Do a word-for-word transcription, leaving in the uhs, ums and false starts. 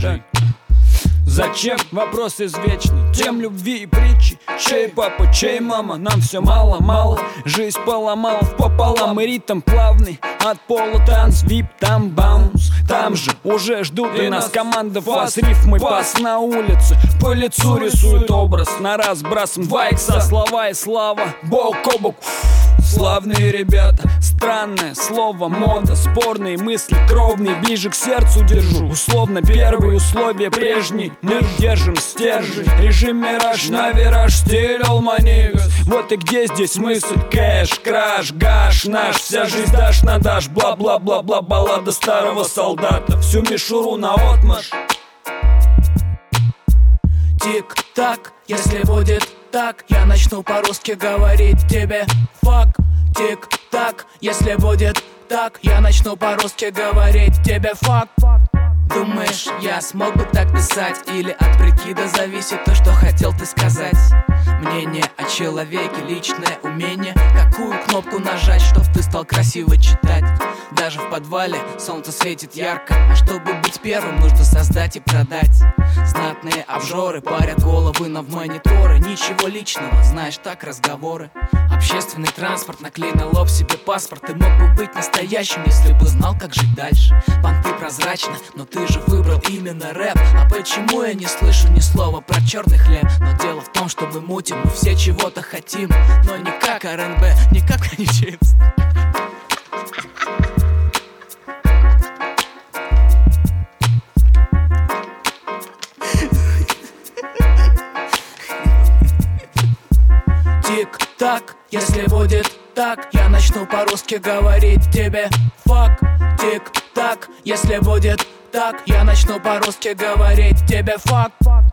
Скажи. Зачем? Вопрос извечный. Тем любви и притчи. Чей папа, чей мама? Нам все мало-мало. Жизнь поломала пополам, и ритм плавный. От пола танц, вип, там баунс. Там же уже ждут и нас команда фас. Рифмы пас на улице. По лицу рисует образ. На раз бросом вайкса. Слова и слава, бок о бок. Славные ребята, странное слово, мода, спорные мысли, кровные, ближе к сердцу держу. Условно первые условия прежние, мы держим стержень. Режим мираж, на вираж, стиль all my niggas. Вот и где здесь смысл, кэш, краш, гаш наш. Вся жизнь дашь на дашь, бла-бла-бла-бла, баллада старого солдата. Всю мишуру на отмашь. Тик-так, если будет так, я начну по-русски говорить тебе фак. Тик-так, если будет так, я начну по-русски говорить тебе фак. Думаешь, я смог бы так писать? Или от прикида зависит то, что хотел ты сказать? Мнение о человеке, личное умение. Какую кнопку нажать, чтоб ты стал красиво читать? Даже в подвале солнце светит ярко, а чтобы быть первым, нужно создать и продать. Знатные обжоры парят головы на в мониторы. Ничего личного, знаешь, так разговоры. Общественный транспорт, наклей на лоб себе паспорт. Ты мог бы быть настоящим, если бы знал, как жить дальше. Понты прозрачны, но ты же выбрал именно рэп. А почему я не слышу ни слова про черный хлеб? Но дело в том, что мы мутим, мы все чего-то хотим. Но не как эр эн бэ, не как Кани Чипс. Тик-так, если будет так, я начну по-русски говорить тебе фак. Тик-так, если будет так, я начну по-русски говорить тебе фак.